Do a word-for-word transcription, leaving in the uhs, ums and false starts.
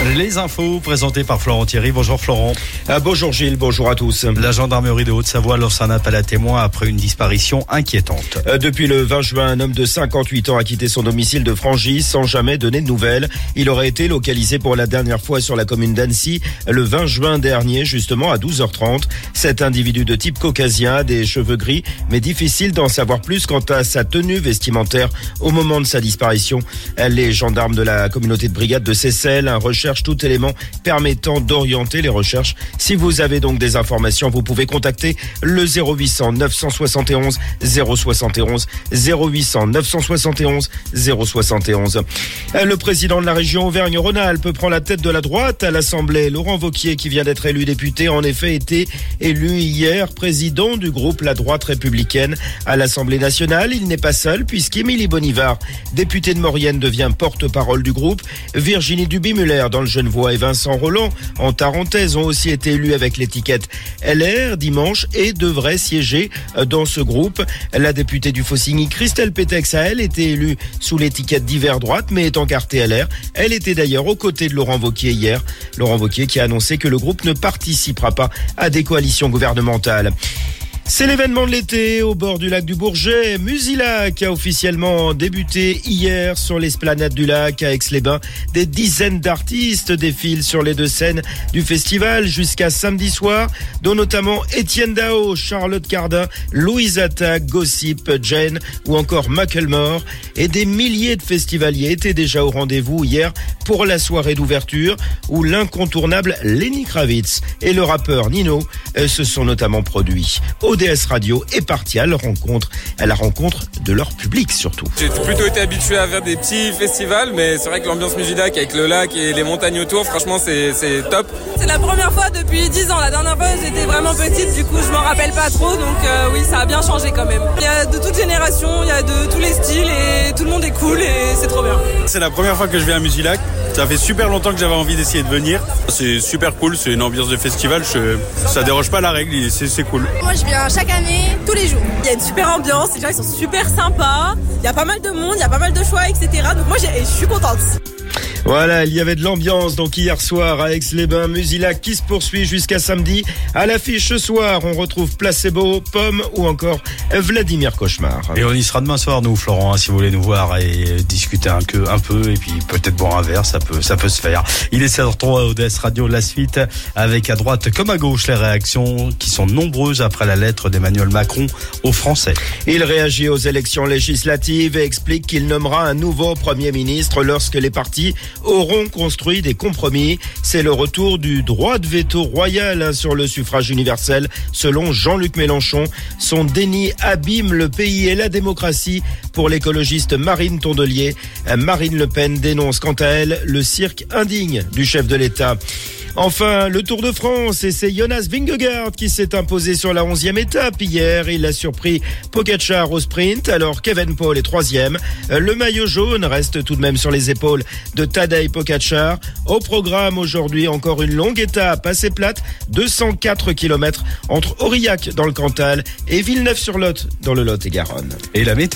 Les infos présentées par Florent Thierry. Bonjour Florent. Ah, bonjour Gilles, bonjour à tous. La gendarmerie de Haute-Savoie lance un appel à témoins après une disparition inquiétante. Euh, depuis le vingt juin, un homme de cinquante-huit ans a quitté son domicile de Frangy sans jamais donner de nouvelles. Il aurait été localisé pour la dernière fois sur la commune d'Annecy le vingt juin dernier, justement à douze heures trente. Cet individu de type caucasien a des cheveux gris, mais difficile d'en savoir plus quant à sa tenue vestimentaire au moment de sa disparition. Les gendarmes de la communauté de brigade de Seyssel recherchent tout élément permettant d'orienter les recherches. Si vous avez donc des informations, vous pouvez contacter le zéro huit cents neuf cent soixante et onze zéro soixante et onze, zéro huit cents neuf cent soixante et onze zéro soixante et onze. Le président de la région Auvergne-Rhône-Alpes prend la tête de la droite à l'Assemblée. Laurent Wauquiez, qui vient d'être élu député, a en effet été élu hier président du groupe La Droite Républicaine à l'Assemblée nationale. Il n'est pas seul puisqu'Émilie Bonivard, députée de Maurienne, devient porte-parole du groupe. Virginie Duby-Muller dans le Genevois et Vincent Rolland en Tarentaise ont aussi été élus avec l'étiquette L R dimanche et devraient siéger dans ce groupe. La députée du Faucigny, Christelle Pétex, a elle été élue sous l'étiquette d'hiver droite mais est encartée L R. Elle était d'ailleurs aux côtés de Laurent Wauquiez hier. Laurent Wauquiez qui a annoncé que le groupe ne participera pas à des coalitions gouvernementales. C'est l'événement de l'été au bord du lac du Bourget. Musilac a officiellement débuté hier sur l'esplanade du lac à Aix-les-Bains. Des dizaines d'artistes défilent sur les deux scènes du festival jusqu'à samedi soir, dont notamment Étienne Dao, Charlotte Cardin, Louise Attaque, Gossip, Jane ou encore Macklemore. Et des milliers de festivaliers étaient déjà au rendez-vous hier pour la soirée d'ouverture où l'incontournable Lenny Kravitz et le rappeur Nino se sont notamment produits. O D S Radio est parti à leur rencontre, à la rencontre de leur public surtout. J'ai plutôt été habitué à faire des petits festivals, mais c'est vrai que l'ambiance Musilac avec le lac et les montagnes autour, franchement c'est, c'est top. C'est la première fois depuis dix ans, la dernière fois j'étais vraiment petite, du coup je m'en rappelle pas trop, donc euh, oui ça a bien changé quand même. Il y a de toute génération, il y a de tous les styles et tout le monde est cool et c'est trop bien. C'est la première fois que je viens à Musilac, ça fait super longtemps que j'avais envie d'essayer de venir. C'est super cool, c'est une ambiance de festival, je, ça déroge pas la règle, c'est, c'est cool. Moi je viens chaque année, tous les jours. Il y a une super ambiance, les gens ils sont super sympas, il y a pas mal de monde, il y a pas mal de choix, et cetera. Donc moi je suis contente. Voilà, il y avait de l'ambiance donc hier soir à Aix-les-Bains, Musilac qui se poursuit jusqu'à samedi. À l'affiche ce soir, on retrouve Placebo, Pomme ou encore Vladimir Cauchemar. Et on y sera demain soir nous Florent, hein, si vous voulez nous voir et discuter un, que, un peu et puis peut-être boire un verre, ça peut, ça peut se faire. Il est sept heures trois à O D S Radio, la suite avec à droite comme à gauche les réactions qui sont nombreuses après la lettre d'Emmanuel Macron aux Français. Il réagit aux élections législatives et explique qu'il nommera un nouveau Premier ministre lorsque les partis auront construit des compromis. C'est le retour du droit de veto royal hein, sur le suffrage universel. Selon Jean-Luc Mélenchon, son déni abîme le pays et la démocratie pour l'écologiste Marine Tondelier. Marine Le Pen dénonce quant à elle le cirque indigne du chef de l'État. Enfin, le Tour de France et c'est Jonas Vingegaard qui s'est imposé sur la onzième étape hier. Il a surpris Pogačar au sprint alors qu'Evan Paul est troisième. Le maillot jaune reste tout de même sur les épaules de Tadej Pogačar. Au programme aujourd'hui, encore une longue étape assez plate, deux cent quatre kilomètres entre Aurillac dans le Cantal et Villeneuve-sur-Lot dans le Lot-et-Garonne. Et la météo